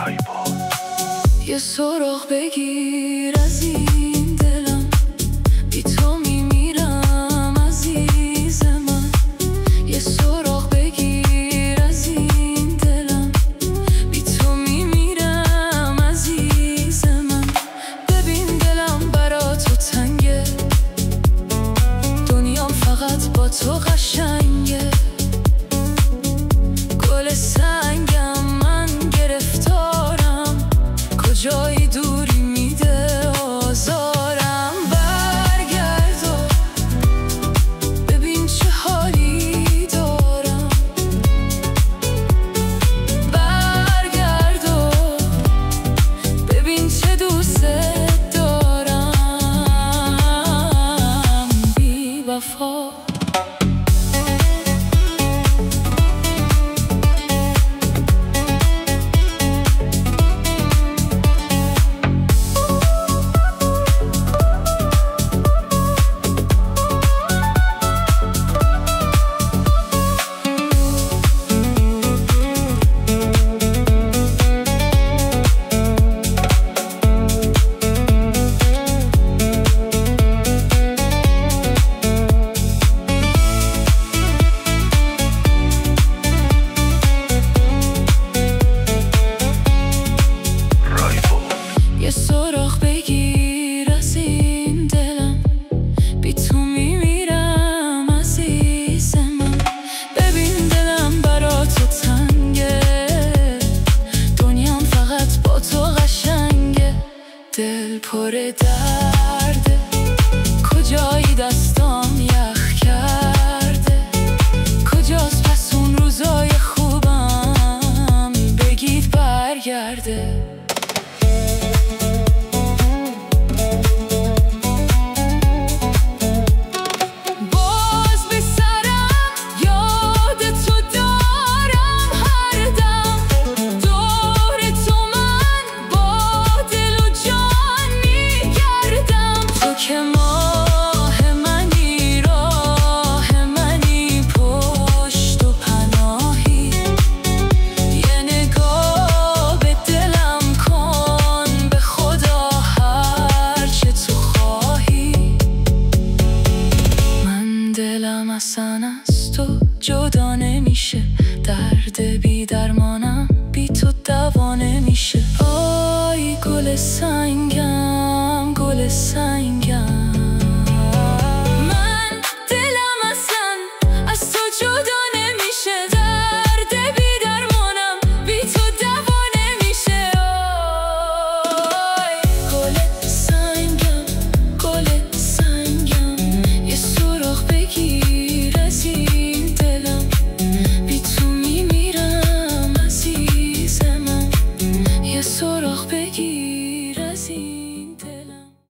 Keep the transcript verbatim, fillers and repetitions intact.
یه سراغ بگیر از این دلم، بی تو میمیرم عزیز من. یه سراغ بگیر از این دلم، بی تو میمیرم عزیز من. ببین دلم برا تو تنگه، دنیام فقط با تو قشنگه. گل سنگم من گرفتارم، کجای دوری میده آزارم. برگرد و ببین چه حالی دارم، برگرد و ببین چه دوست دارم. بی وفا سراغ بگیر از این دلم، بی تو میمیرم عزیز من. ببین دلم برا تو تنگه، دنیام فقط با تو قشنگه. دل پر درده، کجایی دستام یخ کرده. کجاست پس اون روزای خوبم، بگید برگرده. که ماه منی، راه منی، پشت و پناهی. یه نگاه به دلم کن، به خدا هر چه تو خواهی. من دلم اصلا از تو جدا نمیشه، درد بی درمانم بی تو دوا نمیشه. آی گل سنگم، گل سنگ